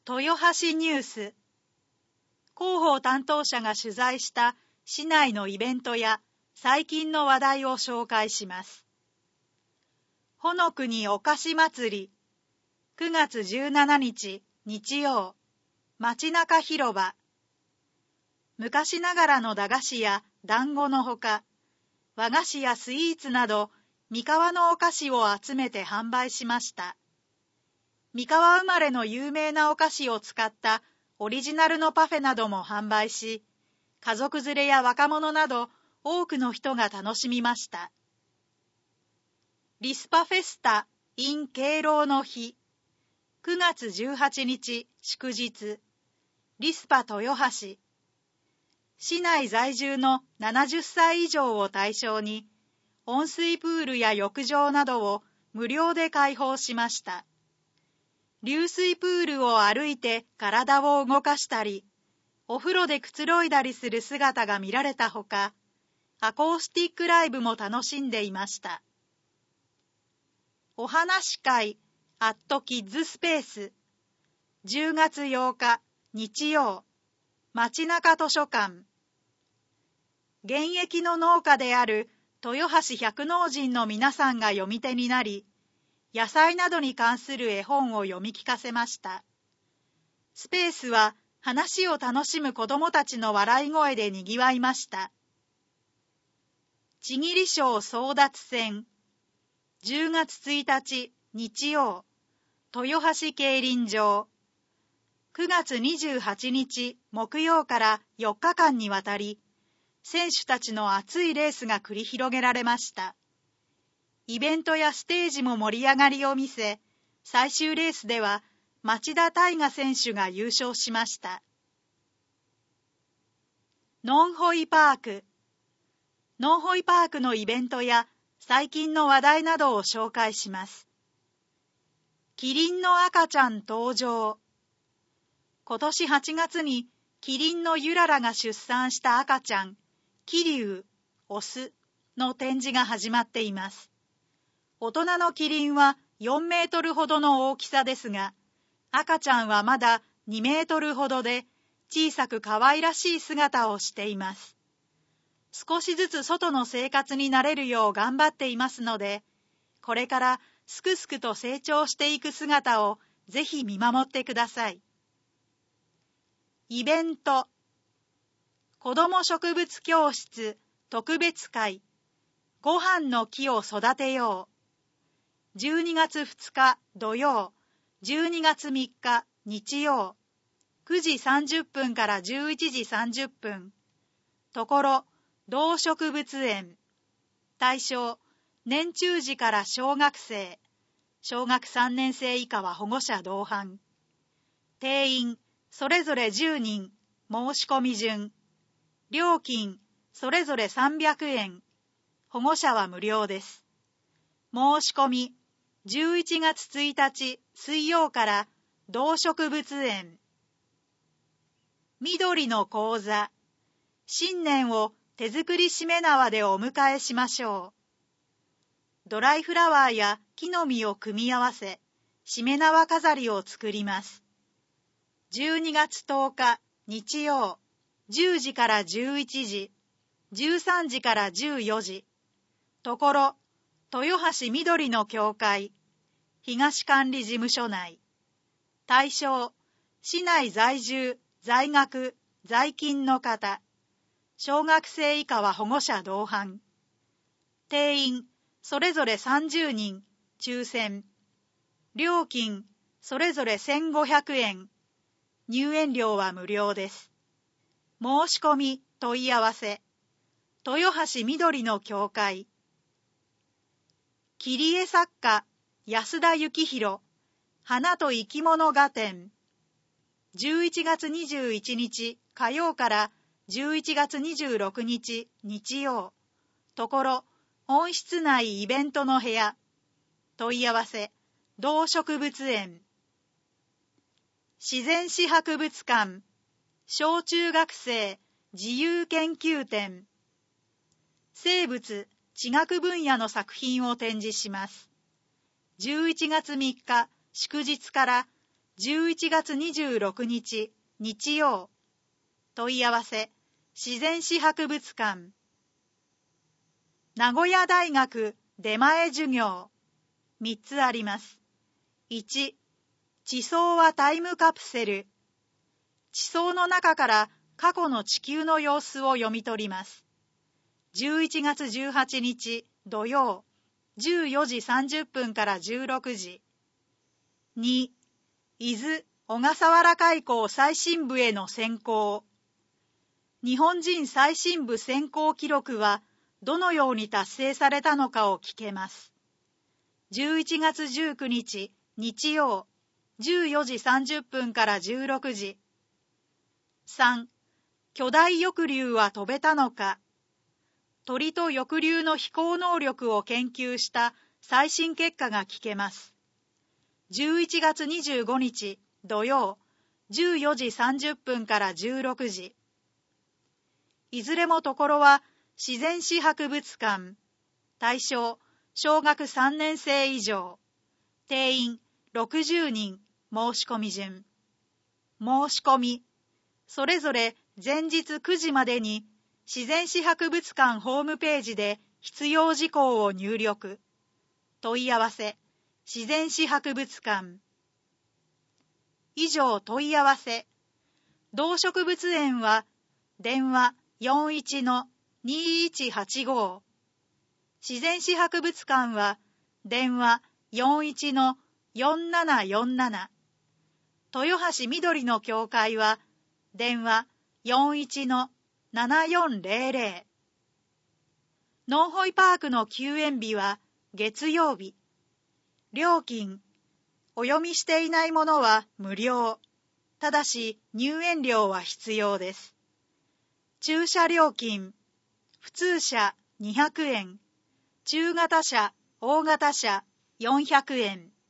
豊橋ニュース。広報担当者が取材した市内のイベントや最近の話題を紹介します。ほのくにお菓子祭り、9月17日日曜、街中広場。昔ながらの駄菓子や団子のほか、和菓子やスイーツなど三河のお菓子を集めて販売しました。三河生まれの有名なお菓子を使ったオリジナルのパフェなども販売し、家族連れや若者など多くの人が楽しみました。リスパフェスタ in 敬老の日、9月18日祝日、リスパ豊橋。市内在住の70歳以上を対象に、温水プールや浴場などを無料で開放しました。流水プールを歩いて体を動かしたり、お風呂でくつろいだりする姿が見られたほか、アコースティックライブも楽しんでいました。お話会アットキッズスペース、10月8日日曜、街中図書館。現役の農家である豊橋百農人の皆さんが読み手になり、野菜などに関する絵本を読み聞かせました。スペースは話を楽しむ子どもたちの笑い声でにぎわいました。ちぎり賞争奪戦、10月1日日曜、豊橋競輪場。9月28日木曜から4日間にわたり、選手たちの熱いレースが繰り広げられました。イベントやステージも盛り上がりを見せ、最終レースでは町田大我選手が優勝しました。ノンホイパーク。ノンホイパークのイベントや最近の話題などを紹介します。キリンの赤ちゃん登場。今年8月にキリンのゆららが出産した赤ちゃん、桐生、オスの展示が始まっています。大人のキリンは4メートルほどの大きさですが、赤ちゃんはまだ2メートルほどで小さく可愛らしい姿をしています。少しずつ外の生活に慣れるよう頑張っていますので、これからすくすくと成長していく姿をぜひ見守ってください。イベント。子ども植物教室特別会、ご飯の木を育てよう。12月2日土曜、12月3日日曜、9時30分から11時30分。ところ、動植物園。対象、年中児から小学生。小学3年生以下は保護者同伴。定員、それぞれ10人。申し込み順。料金、それぞれ300円。保護者は無料です。申し込み、11月1日水曜から動植物園。緑の講座。新年を手作りしめ縄でお迎えしましょう。ドライフラワーや木の実を組み合わせ、しめ縄飾りを作ります。12月10日日曜、10時から11時、13時から14時。ところ、豊橋緑の協会、東管理事務所内。対象、市内在住、在学、在勤の方。小学生以下は保護者同伴。定員、それぞれ30人、抽選。料金、それぞれ1500円。入園料は無料です。申し込み、問い合わせ。豊橋緑の協会。切り絵作家、安田幸宏、花と生き物画展。11月21日火曜から11月26日日曜。ところ、温室内イベントの部屋。問い合わせ、動植物園。自然史博物館、小中学生自由研究展。生物、地学分野の作品を展示します。11月3日祝日から 11月26日日曜。問い合わせ自然史博物館。名古屋大学出前授業3つあります。1、地層はタイムカプセル。地層の中から過去の地球の様子を読み取ります。11月18日土曜、14時30分から16時。2、伊豆・小笠原海溝最深部への潜航。日本人最深部潜航記録はどのように達成されたのかを聞けます。11月19日日曜、14時30分から16時。3、巨大翼竜は飛べたのか。鳥と翼竜の飛行能力を研究した最新結果が聞けます。11月25日土曜、14時30分から16時。いずれもところは自然史博物館。対象、小学3年生以上。定員60人。申し込み順。申し込み。それぞれ前日9時までに自然史博物館ホームページで必要事項を入力。問い合わせ自然史博物館。以上問い合わせ。動植物園は電話41-2185。自然史博物館は電話41-4747。豊橋緑の教会は電話41-7400。ノンホイパークの休園日は月曜日。料金、お読みしていないものは無料。ただし入園料は必要です。駐車料金、普通車200円、中型車、大型車400円。